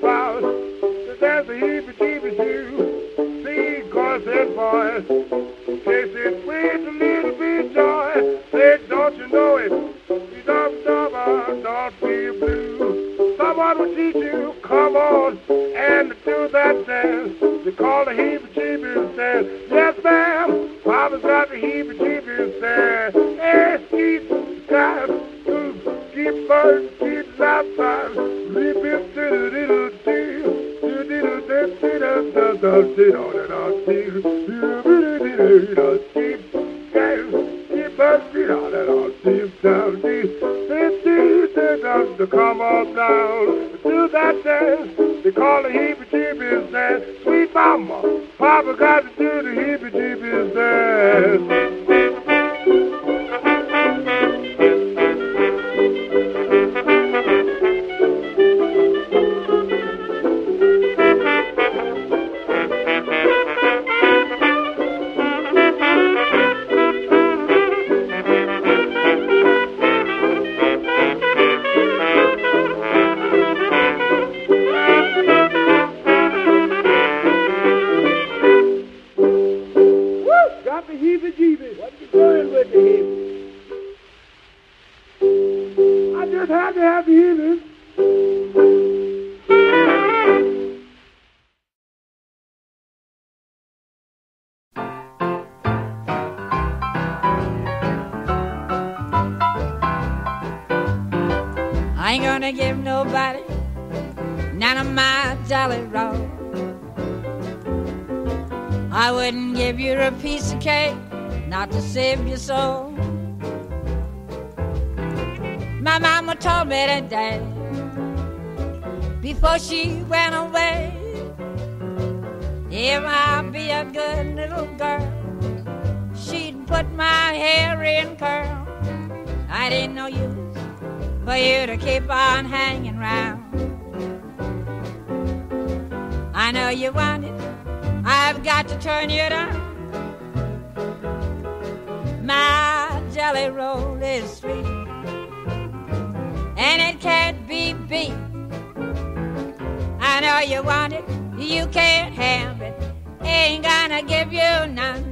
about. There's a heebie-jeebie shoe. See, cause said boys, taste it sweet, a little bit joy. Say, don't you know it? You don't feel blue. Someone will teach you, come on, and do that dance. They call the heebie-jeebie dance. Yes, ma'am, Papa's got the heebie-jeebie dance. Hey, sweet guys, keep birds, keep outside. Repeat to come on down to that dance. They call the heebie-jeebies dance. Sweet mama, Papa got to do the heebie-jeebies dance. I ain't gonna give nobody none of my jolly roll. I wouldn't give you a piece of cake not to save your soul. My mama told me that day before she went away, if I'll be a good little girl, she'd put my hair in curl. I didn't know you for you to keep on hanging round. I know you want it, I've got to turn you down. My jelly roll is sweet, and it can't be beat. I know you want it, you can't have it, ain't gonna give you none.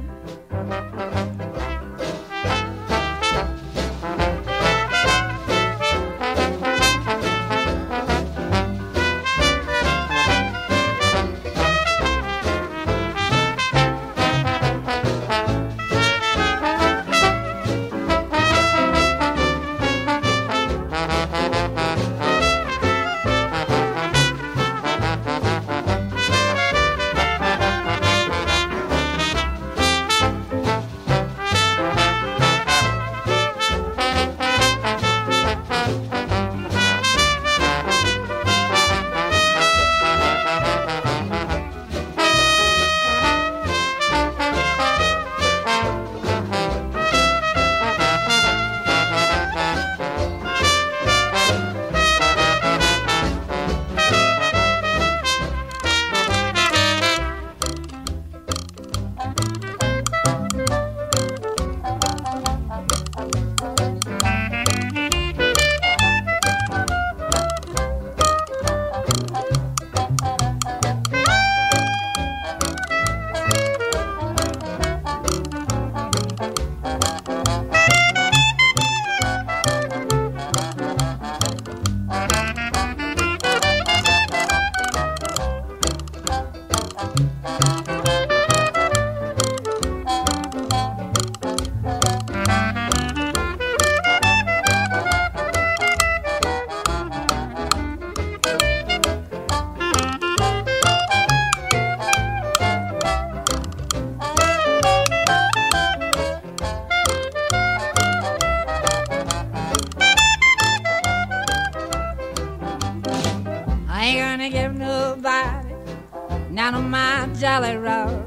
None of my jelly roll.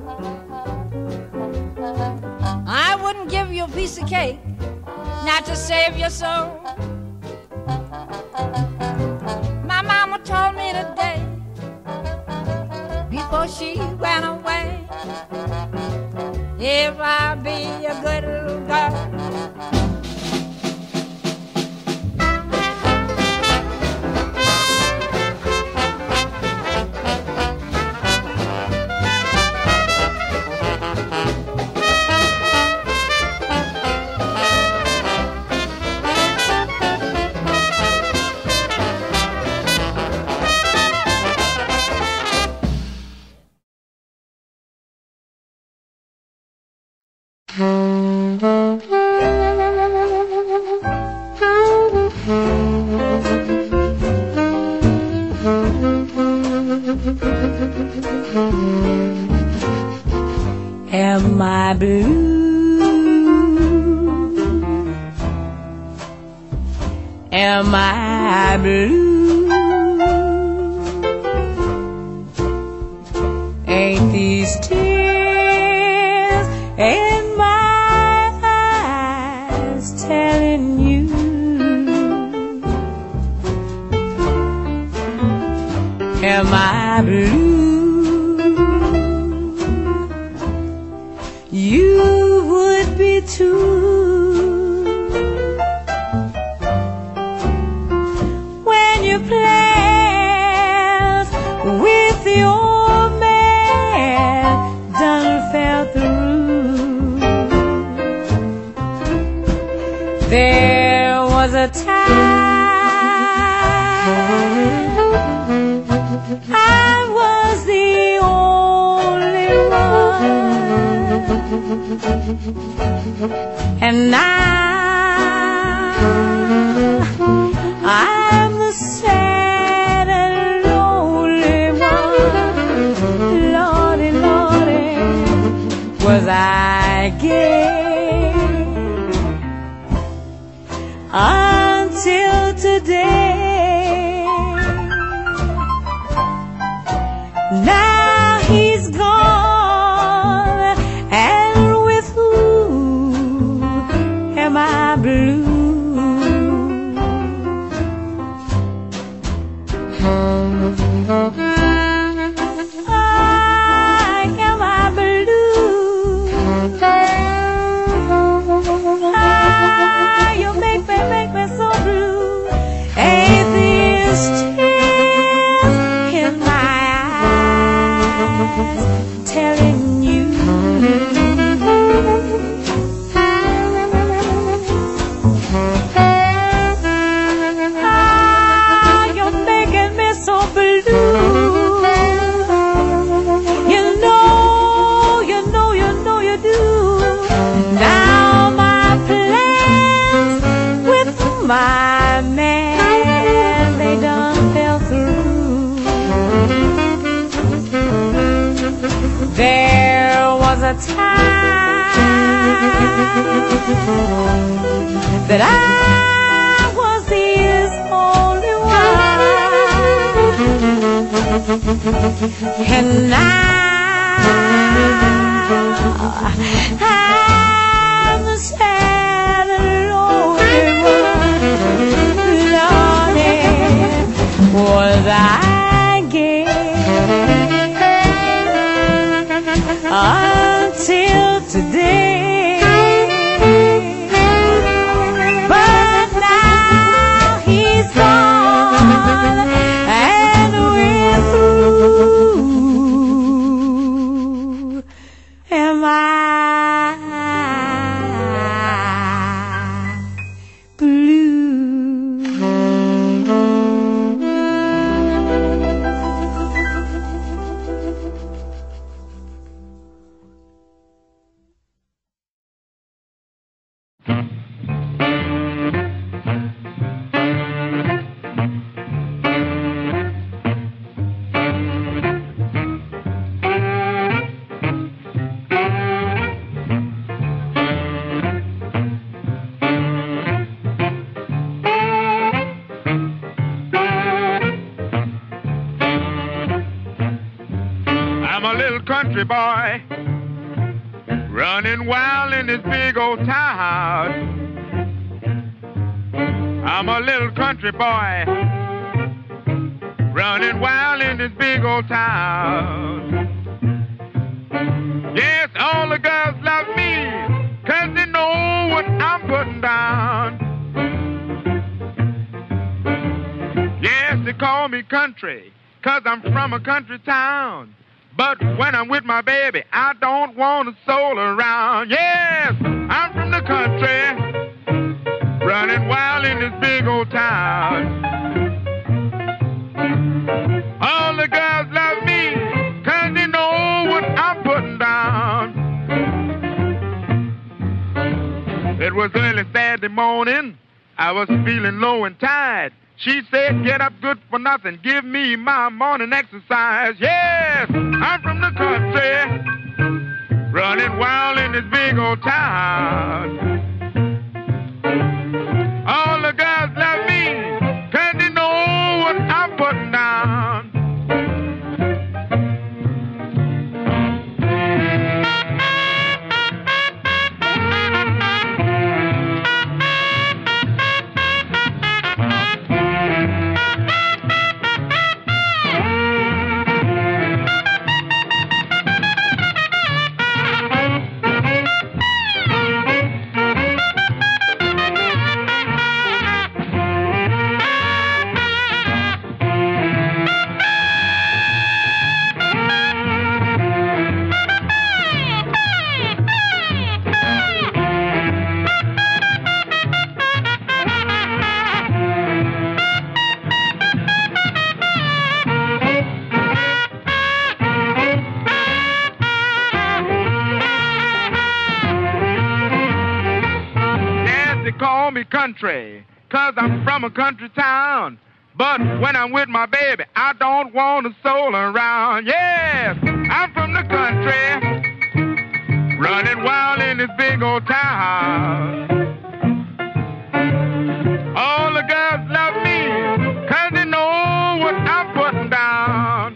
I wouldn't give you a piece of cake not to save your soul. My mama told me today before she went away, if I be a good little girl, Am I blue? Am I blue? Ain't these tears in my eyes telling you am I blue? You would be too when you plans with your man done fell through. There was a time I was the only one, and now I'm the sad and lonely one. Lordy, Lordy, was I gay until today. Now he's gone, and with who am I blue? Am I blue? You make me so blue. Atheist tears in my eyes telling you you're making me so blue. You do. Now my plans with my man, they done fell through. There was a time that I was his only one, and now I'm the sad and lonely one. Lordy, was I gay until today? But now he's gone, and we're through. Am I blue? I'm a little country boy, running wild in this big old town. I'm a little country boy, running wild in this big old town. Yes, all the girls love me, 'cause they know what I'm putting down. Yes, they call me country, 'cause I'm from a country town. But when I'm with my baby, I don't want a soul around. Yes, I'm from the country, running wild in this big old town. All the girls love me, 'cause they know what I'm putting down. It was early Saturday morning, I was feeling low and tired. She said, get up good for nothing, give me my morning exercise. Yes, I'm from the country, running wild in this big old town. All the girls love me, 'cause they know what I'm putting down. Call me country, 'cause I'm from a country town. But when I'm with my baby, I don't want a soul around. Yes, I'm from the country, running wild in this big old town. All the girls love me, 'cause they know what I'm putting down.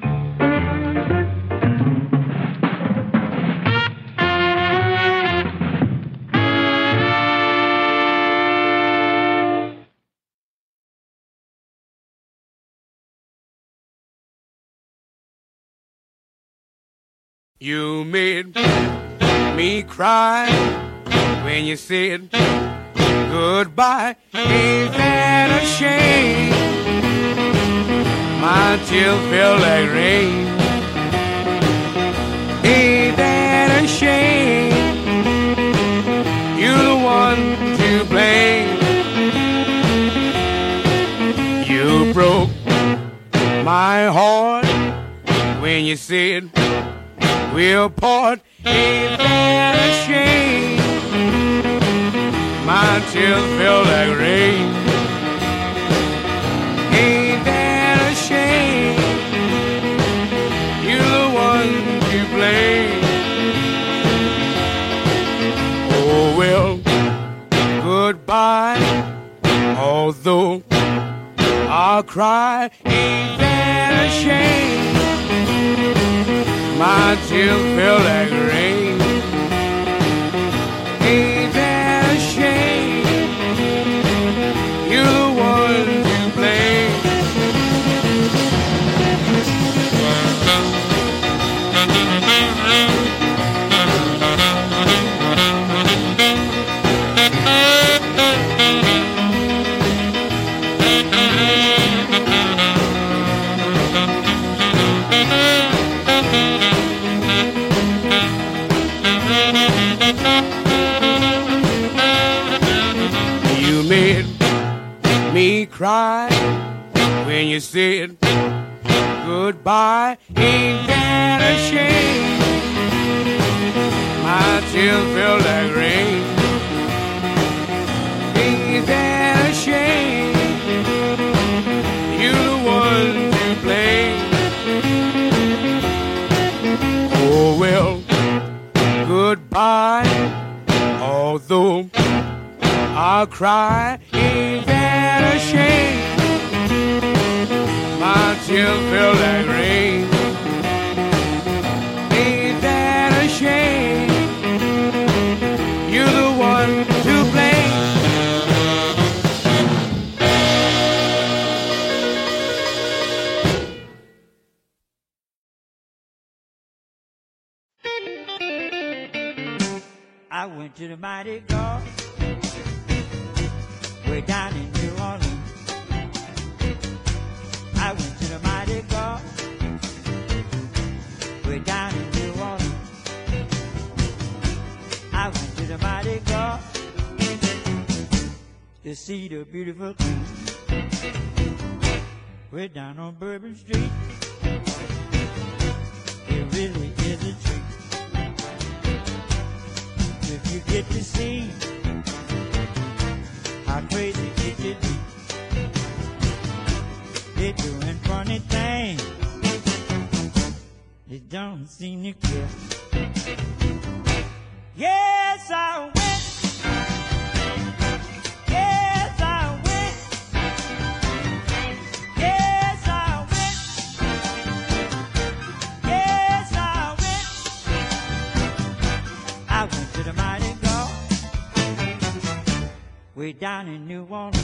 You made me cry when you said goodbye. Ain't that a shame? My tears feel like rain. Ain't that a shame? You're the one to blame. You broke my heart when you said we'll part. Ain't that a shame? My tears feel like rain. Ain't that a shame? You're the one to blame. Oh well, goodbye. Although I'll cry, ain't that a shame? My tears feel like rain. Ain't that a shame? You're the one to blame. You made me cry when you said goodbye. Ain't that a shame? My tears feel like rain. Ain't that a shame? You're the one to blame. Oh well, goodbye. Although I'll cry, ain't that a shame? My tears feel like rain. Ain't that a shame? You're the one to blame. I went to the mighty God way down in New Orleans. I went to the mighty God way down in New Orleans. I went to the mighty God to see the beautiful queen way down on Bourbon Street. It really is a treat if you get to see how crazy it can be. they don't seem to care. Yes, I went. Yes, I went. Yes, I went. Yes, I went. I went to the Mighty Gulf, way down in New Orleans.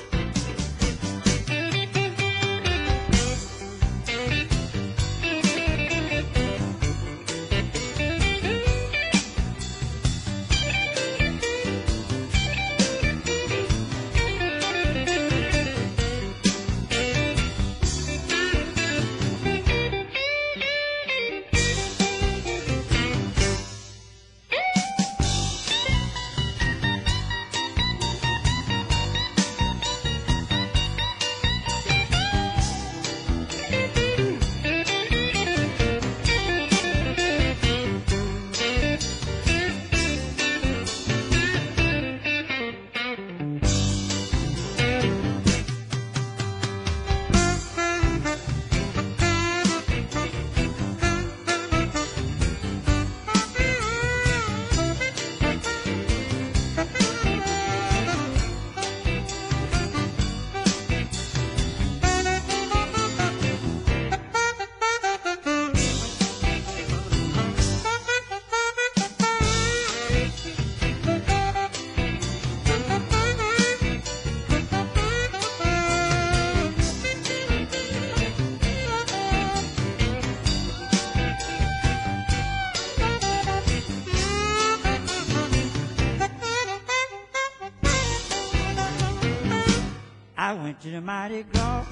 I went to the Mighty Gulf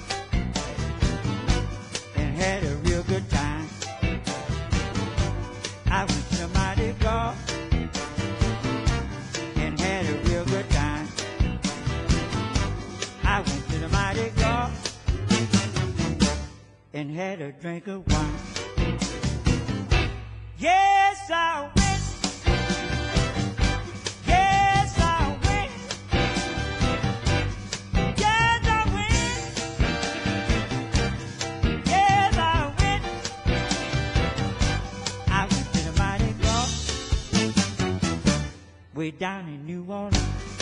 and had a real good time. I went to the Mighty Gulf and had a real good time. I went to the Mighty Gulf and had a drink of wine. Yes, I went. Yes, I went. Yes, I went. Yes, I went. I went to the Mighty Gulf, way down in New Orleans.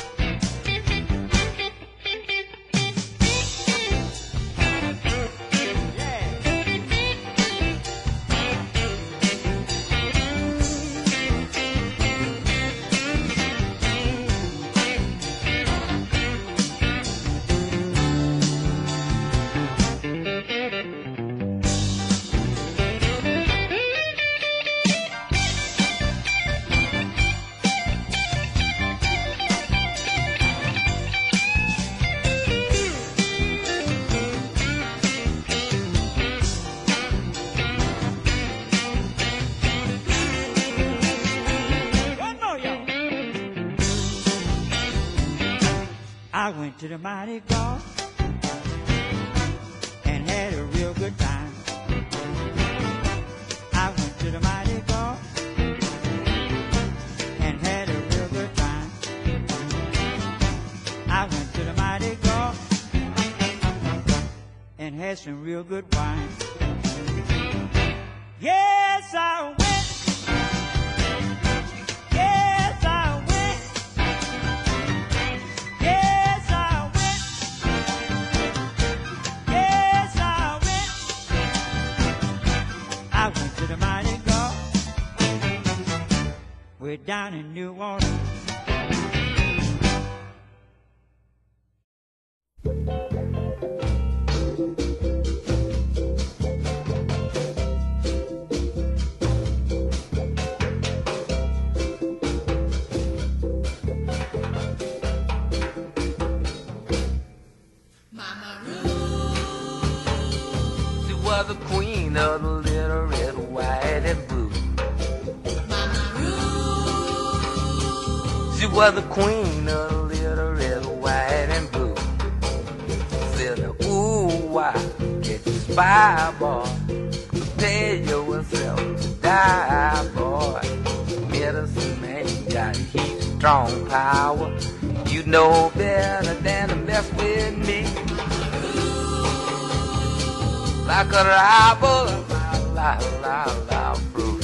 I went to the Mighty Gulf and had a real good time. I went to the Mighty Gulf and had a real good time. I went to the Mighty Gulf and had some real good wine. Yes, I went. Yes, I went. Yes, I went. Yes, I went. I went to the Mighty Gulf, way down in New Orleans. The queen of the little red, white, and blue. Mama Ruth. She was the queen of the little red, white, and blue. Said, ooh, why get you spy, boy? Prepare yourself to die, boy. Medicine man got heat, strong power. You know better than to mess with me. Like a rival of my la la la frou.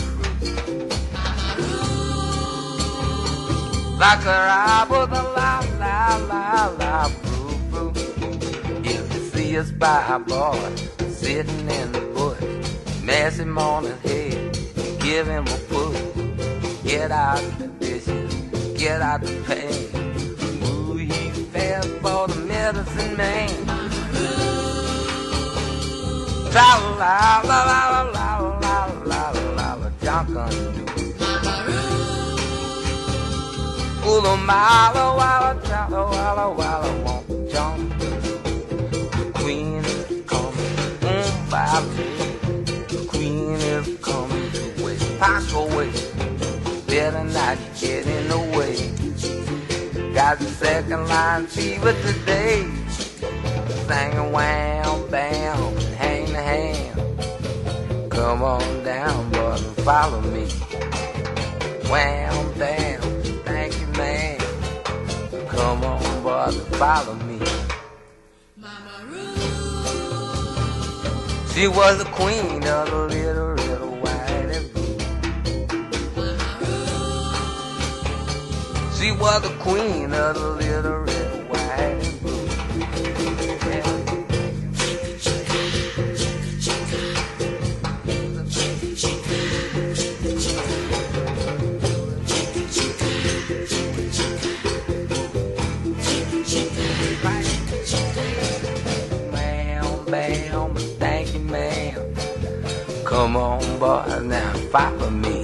Like a robber, the la la la la frou frou. If you see a spy boy sitting in the bush, mess him on his head, give him a push. Get out the dishes, get out the pain. Ooh, he fell for the medicine man. La la la la la la la la la, Junkin do. Ooh, the mile, walla, walla, walla, walla, won't jump. The queen is coming, by the queen is coming to wait. Pass away, better not get in the way. Got the second line fever today. Singing wham, bam, hang the hand. Come on down, brother, follow me. Wham, bam, thank you, man. Come on, brother, follow me. Mama Ruth. She was the queen of the little, little white and blue. Mama Ruth. She was the queen of the little, little white and blue. Bam, thank you, ma'am. Come on, boy, now follow me.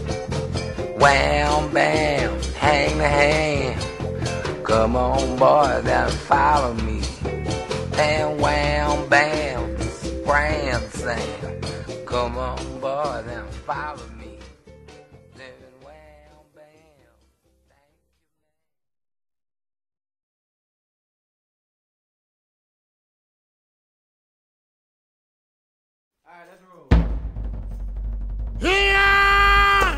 Wham, bam, hang the hand. Come on, boy, now follow me. And wham, bam, spram, Sam. Come on, boy, now follow me. Then wham, bam, thank you. All right, let's roll. Yeah!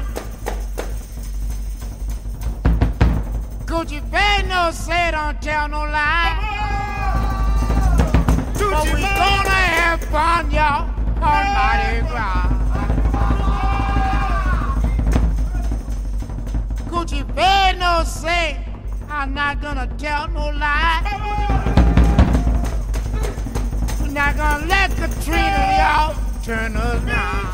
Gucci Bang no say don't tell no lie. But we gonna have fun, y'all, on Mardi Gras. Gucci Bang no say I'm not gonna tell no lie. We're not gonna let Katrina, y'all, turn us around.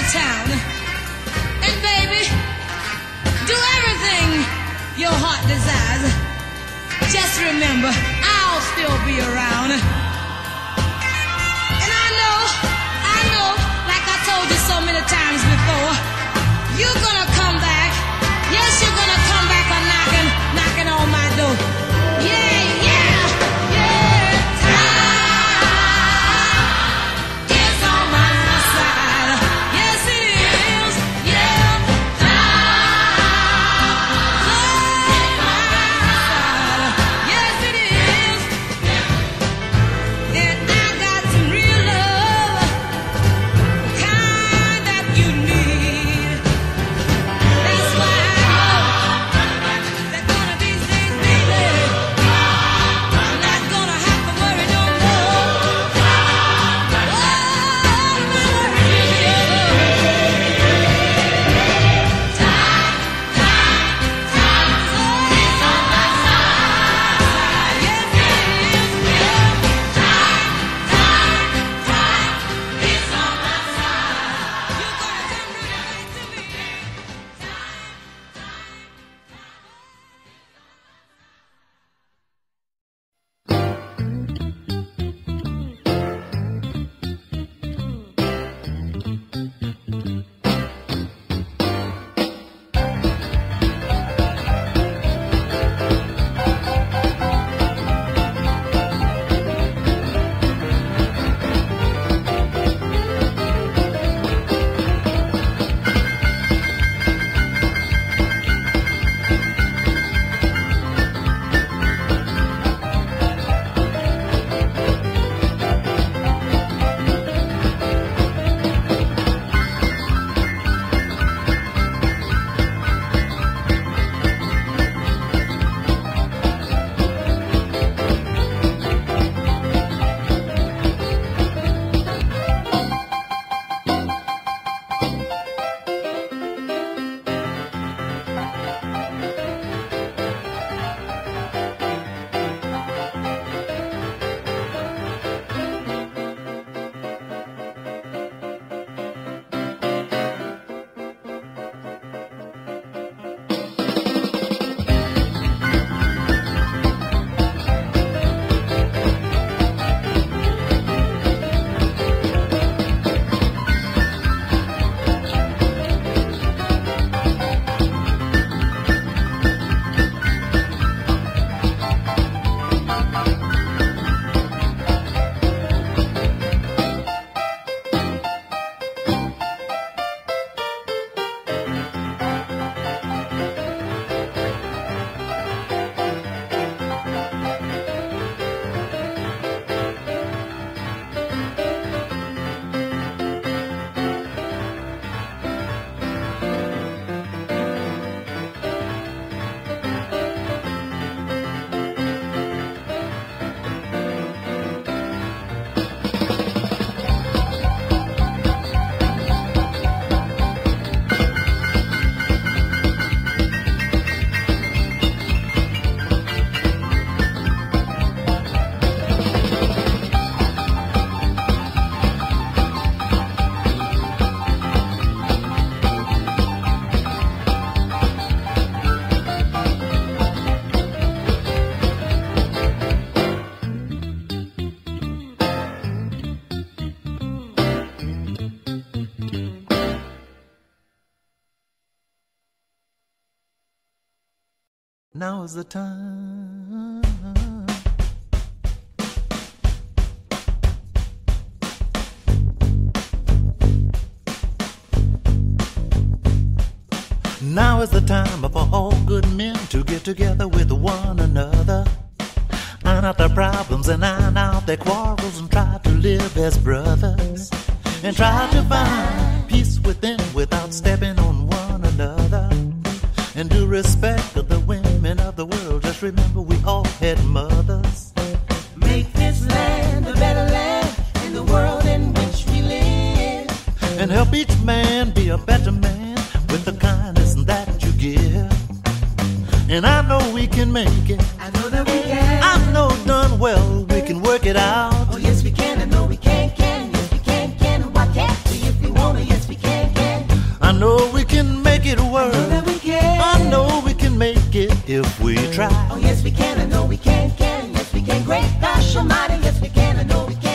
town. And baby, do everything your heart desires. Just remember, I'll still be around. And I know, like I told you so many times before, you're gonna come back. Yes, you're gonna come back a knocking on my door. Yeah, yeah, yeah. Time is on my side. Yes, it is. Yeah, time is on my side. Yes, it is. And I got some real love, kind that you need. That's why I know that one of these days, baby, I'm not gonna have to worry no more. Oh, I'm not worried. Time is on my side. Yes, it is. Time is on my side. You're gonna come right back to me. Now is the time. Now is the time for all good men to get together with one another, iron out their problems and iron out their quarrels, and try to live as brothers, and try to find peace within without stepping on one another. And do respect of the women of the world. Just remember we all had mothers. Make this land a better land in the world in which we live. And help each man be a better man with the kindness that you give. And I know we can make it. I know that we can. I know done well we can work it out. Oh yes we can. I know we can. Yes we can. And why can't we if we wanna? Yes we can. make it work. I know that we can. I know we can make it if we try. Oh, yes, we can. I know we can. Yes, we can. Great gosh almighty. Yes, we can. I know we can.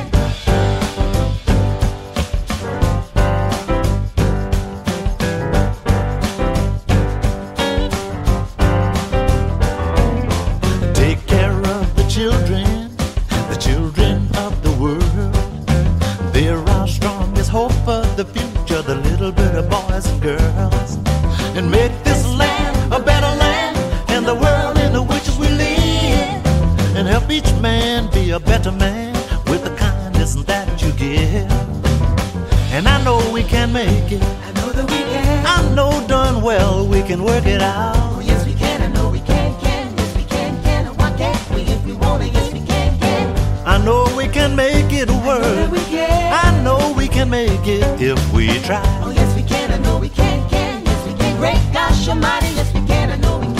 Take care of the children of the world. They're our strongest hope for the future, the little bit of boys and girls. And make this land a better land, and the world in which we live. And help each man be a better man with the kindness that you give. And I know we can make it. I know that we can. I know darn well we can work it out. Oh, yes, we can. I know we can. Yes, we can. And why can't we if we want it? Yes, we can. I know we can make it work. I know that we can. I know we can make it if we try. Oh, yes, we can. I know we can. Yes, we can. Great gosh almighty. Yes, we can. I know we can.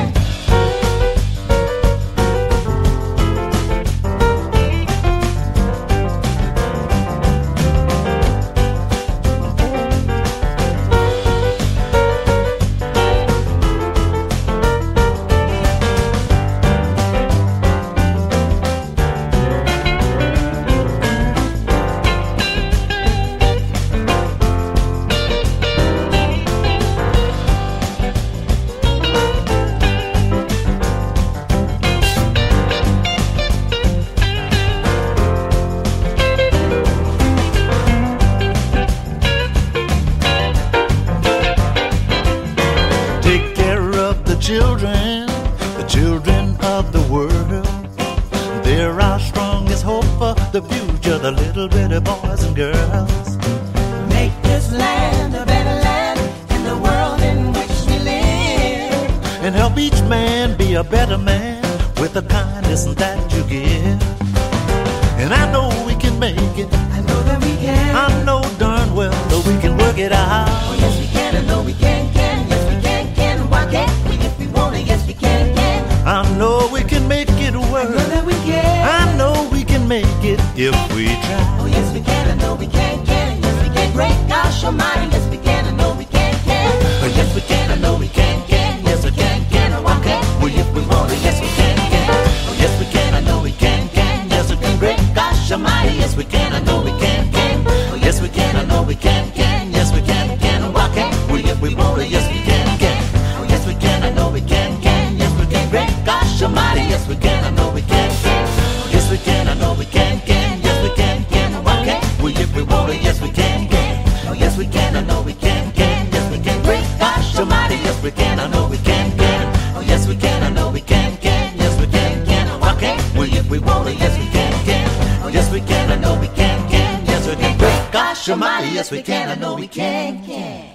The children of the world. They're our strongest hope for the future, the little bitty boys and girls. Make this land a better land in the world in which we live. And help each man be a better man with the kindness that you give. And I know we can make it. I know that we can. I know darn well that we can work it out. Oh, yes, we can. I know we can. Yes, we can. Why can't we if we want it? Yes, we can. I know we can make it work. I know that we can. I know we can make it if we try. Oh, yes, we can. I know we can. Yes, we can. Great gosh almighty. Yes, we can. I know we can. Oh, yes, we can. I know we can. Yes, we can. Why can't we if we want it? Yes, we can. Oh, yes, we can. I know we can. Yes, we can. Great gosh almighty. Yes, we can. I know we can. Oh, yes, we can. I know we can. Yes, we can. Why can't we if we want it? Yes, we can. Oh, yes, we can. I know we can. Yes, we can. Great gosh almighty. Yes, we can. I know we can. Oh, yes, we can. I know we can. Yes, we can. Why can't we if we want it? Yes, we can. Oh, yes, we can. I know we can. Yes, we can. Great gosh almighty. Yes, we can. I know we can. Oh, yes, we can. I know we can. Yes, we can. Why can't we if we want it? Yes, we can. Oh, yes, we can. I know we can. Yes, we can. Great gosh almighty. Yes, we can. I know we can.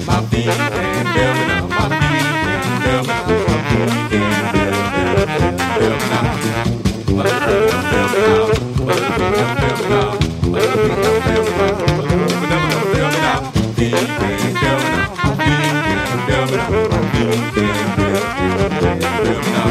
my feet can't help it now. My feet can't help it now. My feet can't help it now. My feet can't help it now. My feet can't help it now. My feet can't help it now. My feet can't help it now. My feet can't help it now. My feet can't help it now.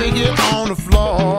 Baby, get on the floor.